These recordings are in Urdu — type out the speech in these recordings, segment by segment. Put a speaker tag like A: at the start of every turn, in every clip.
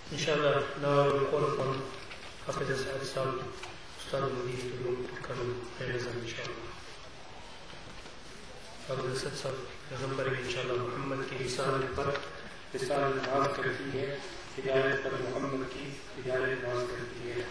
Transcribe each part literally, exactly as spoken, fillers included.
A: Inshallah, now we call upon Hafiz Saad Saab, Ustad al-Madini to come and listen, inshallah. Hafiz Saad Saab, November, inshallah, Muhammad ki risalat par risalat baaz karti hai, hidayat par Muhammad ki hidayat baaz karti hai.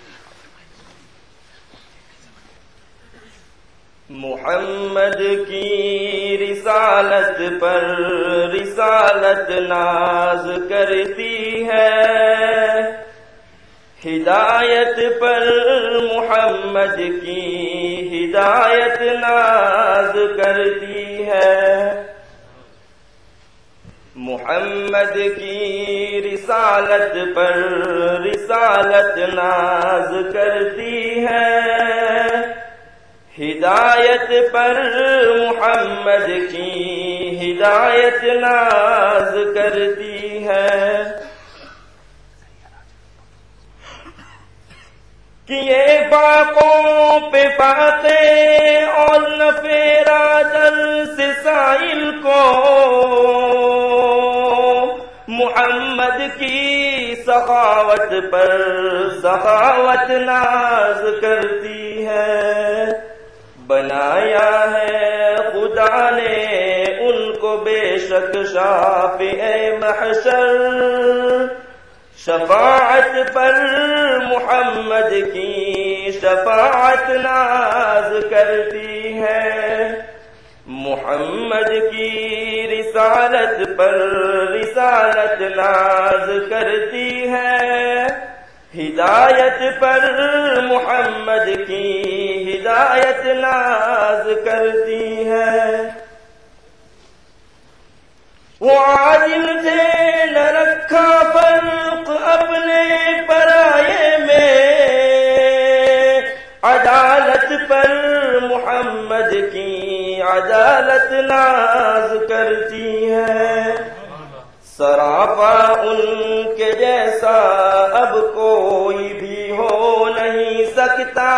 B: محمد کی رسالت پر رسالت ناز کرتی ہے، ہدایت پر محمد کی ہدایت ناز کرتی ہے۔ محمد کی رسالت پر رسالت ناز کرتی ہے، ہدایت پر محمد کی ہدایت ناز کرتی ہے۔ کیے باقوں پہ باتیں اور نہ پھیرا درس سائل کو، محمد کی سخاوت پر سخاوت ناز کرتی ہے۔ بنایا ہے خدا نے ان کو بے شک شافع محشر، شفاعت پر محمد کی شفاعت ناز کرتی ہے۔ محمد کی رسالت پر رسالت ناز کرتی ہے، ہدایت پر محمد کی ہدایت ناز کرتی ہے۔ وہ عادل سے نہ رکھا فرق اپنے پرائے میں، عدالت پر محمد کی عدالت ناز کرتی ہے۔ سراپا ان کے جیسا اب کوئی بھی ہو نہیں سکتا،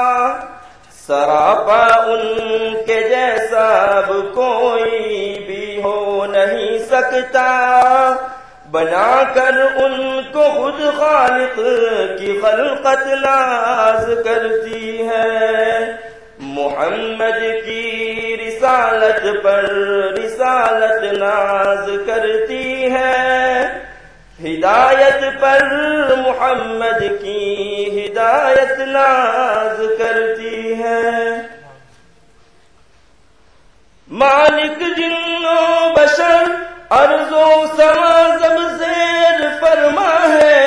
B: سراپا ان کے جیسا اب کوئی بھی ہو نہیں سکتا، بنا کر ان کو خود خالق کی خلقت ناز کرتی ہے۔ محمد کی رسالت پر رسالت ناز کرتی ہے، ہدایت پر محمد کی ہدایت ناز کرتی ہے۔ مالک جن و بشر ارض و سما زب زیر فرما ہے،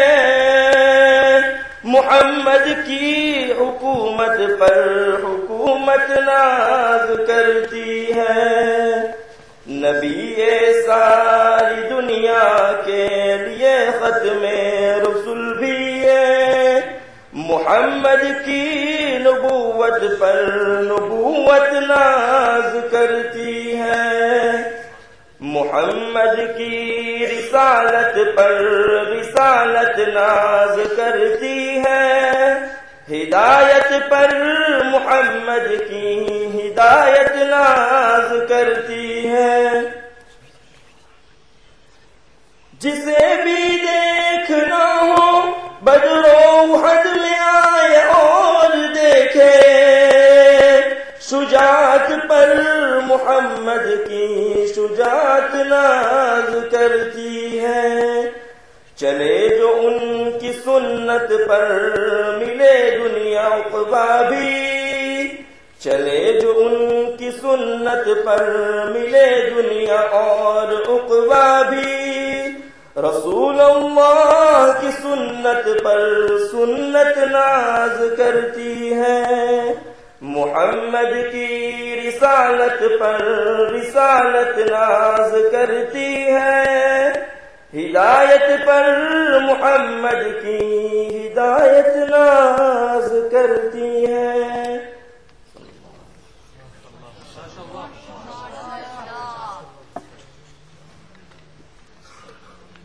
B: محمد کی حکومت پر حکومت ناز کرتی ہے۔ نبی ساری دنیا کے لیے ختم رسول بھی ہے، محمد کی نبوت پر نبوت ناز کرتی ہے۔ محمد کی رسالت پر رسالت ناز کرتی ہے، ہدایت پر محمد کی ہدایت ناز کرتی ہے۔ جسے بھی دیکھنا ہو بدر و احد میں آئے اور دیکھے، شجاعت پر محمد کی شجاعت ناز کرتی ہے۔ چلے جو ان کی سنت پر ملے دنیا عقبا بھی، چلے جو ان کی سنت پر ملے دنیا اور عقبا بھی، رسول اللہ کی سنت پر سنت ناز کرتی ہے۔ محمد کی رسالت پر رسالت ناز کرتی ہے، ہدایت پر محمد کی ہدایت